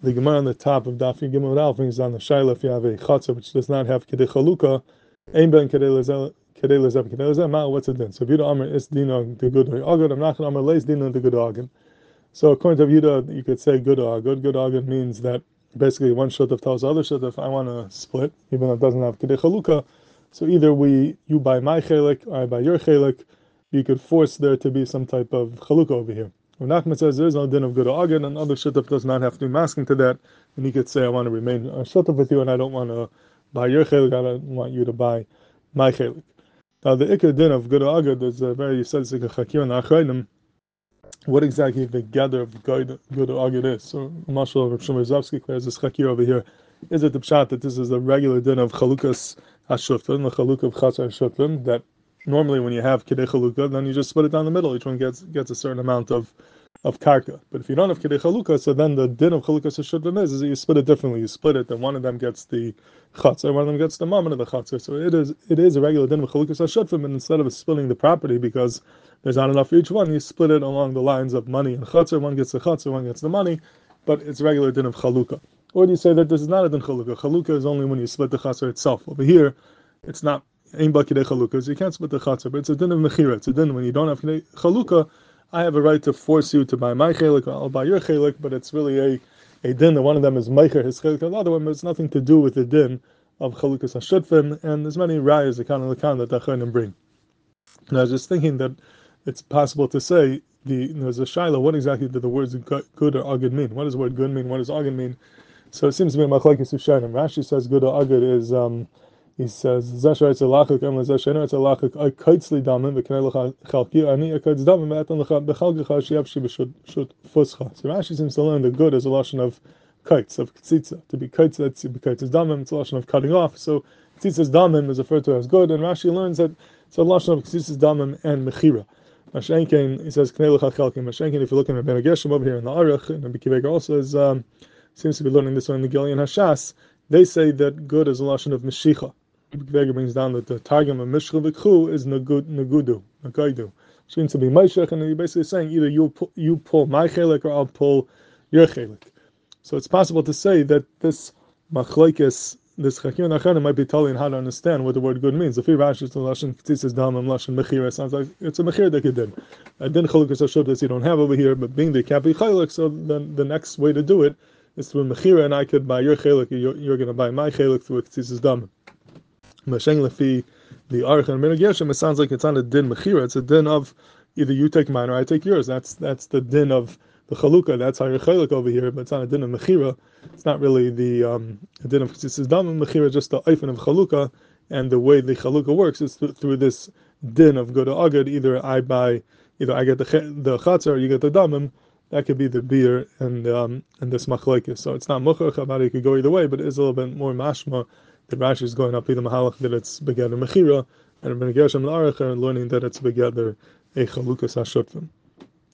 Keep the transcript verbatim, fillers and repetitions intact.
the Gemara on the top of Daf Gimel Alf brings down the Shaila if you have a Chatzah which does not have Kedei Chalukah, Ein Ben Kedei Lezeh Kedei Lezeh Kedei Lezeh, Ma, what's it then? So if Yudah Amr is Dino the good Agad, I'm not going to Amr Leis Dino the good Agad. So according to Yudah, you could say good Agad. Good Agad means that basically one Shutaf tells the other Shutaf, I want to split, even though it doesn't have Kedei Chalukah. So either we, you buy my Chelik, or I buy your Chelik, you could force there to be some type of Chalukah over here. When Nachman says there is no din of good agad, and other shutaf does not have to be masking to that, and he could say, I want to remain a shutaf with you, and I don't want to buy your chelik, I don't want you to buy my chelik. Now, the ikar din of good agad is a very, you said it's like a chakir and achrayim. What exactly the gather of good agad is? So, Mashal Rav Shlomo Zovsky clears this chakir over here. Is it the pshat that this is a regular din of chalukas hashutfim, the chaluk of chatzar hashutfim, that normally when you have Kedei Chalukah, then you just split it down the middle. Each one gets gets a certain amount of, of karka. But if you don't have Kedei Chalukah, so then the din of Chalukas Hashutfim is, is that you split it differently. You split it, then one of them gets the chatzar, one of them gets the mammon of the chatzar. So it is it is a regular din of Chalukas Hashutfim, and instead of splitting the property because there's not enough for each one, you split it along the lines of money and chatzar. One gets the chatzar, one gets the money, but it's a regular din of Chalukah. Or do you say that this is not a din Chalukah? Chalukah is only when you split the chatzar itself. Over here, it's not Ein ba Kedei Chalukah, so you can't split the chatzar, but it's a din of mechira. It's a din when you don't have Kedei Chalukah, I have a right to force you to buy my chelik, I'll buy your chelik, but it's really a, a din that one of them is meicher his chelik, the other one has nothing to do with the din of chalukas hashutfim, and there's many rayas that kind of lakan that Achronim bring. And I was just thinking that it's possible to say, the there's a shaila, what exactly do the words good or agad mean? What does the word good mean? What does agad mean? So it seems to be a machlekes ushayim. Rashi says good or agad is um, he says, Zashar it's a lachuk, and Zashar it's a lachuk, I kaitzli damim, v'kanei lecha chalki, ani a kaitz damim, v'atan lecha bechalgecha, shiyavshi b'shut fuscha. So Rashi seems to learn that good is a lashon of kaitz, of ktzitza. To be kaitz, that's to be kaitz damim, it's a lashon of cutting off. So ktzitza's damim is referred to as good, and Rashi learns that it's a lashon of ktzitza's damim and mechira. Mashenkin, he says, kanei lecha chalki. Mashenkin, if you're looking at Ben Geshem over here in the Aruch, and Rabbi Akiva also is, um, seems to be learning this one in the Gilyon Hashas, they say that good is a lashon of meshicha. Vega brings down that the targum of Mishcha V'Khu is Nagudu, Nagaidu. Which means to be Meshach, and you're basically saying either you pull, you pull my chelik or I'll pull your chelik. So it's possible to say that this machlekes, this chakir and achana might be telling how to understand what the word good means. If you Rashi to lashon k'tzitzis damim lashon mechira, sounds like it's a mechira that you did. I didn't chalukas hashut you don't have over here, but being the can't be chelik, so then the next way to do it is through mechira, and I could buy your chelik, you're, you're going to buy my chelik through k'tzitzis damim. Masheng lefi the Aruch and Ben Geshem, it sounds like it's not a din mechira, it's a din of either you take mine or I take yours. That's that's the din of the chalukah. That's how you're chelik over here, but it's not a din of mechira. It's not really the um, a din of k'tzitzis damim. Mechira is just the eifin of chalukah, and the way the chalukah works is th- through this din of good or agad. Either I buy, either I get the the chatzar, or you get the damim. That could be the beer and um, and this machlekes. So it's not muchach about it. It could go either way, but it is a little bit more mashma. The Rashi is going up either mahalach that it's begeder mechira, and Ben Gershom and Aruch are learning that it's begeder a chalukas hashutfim.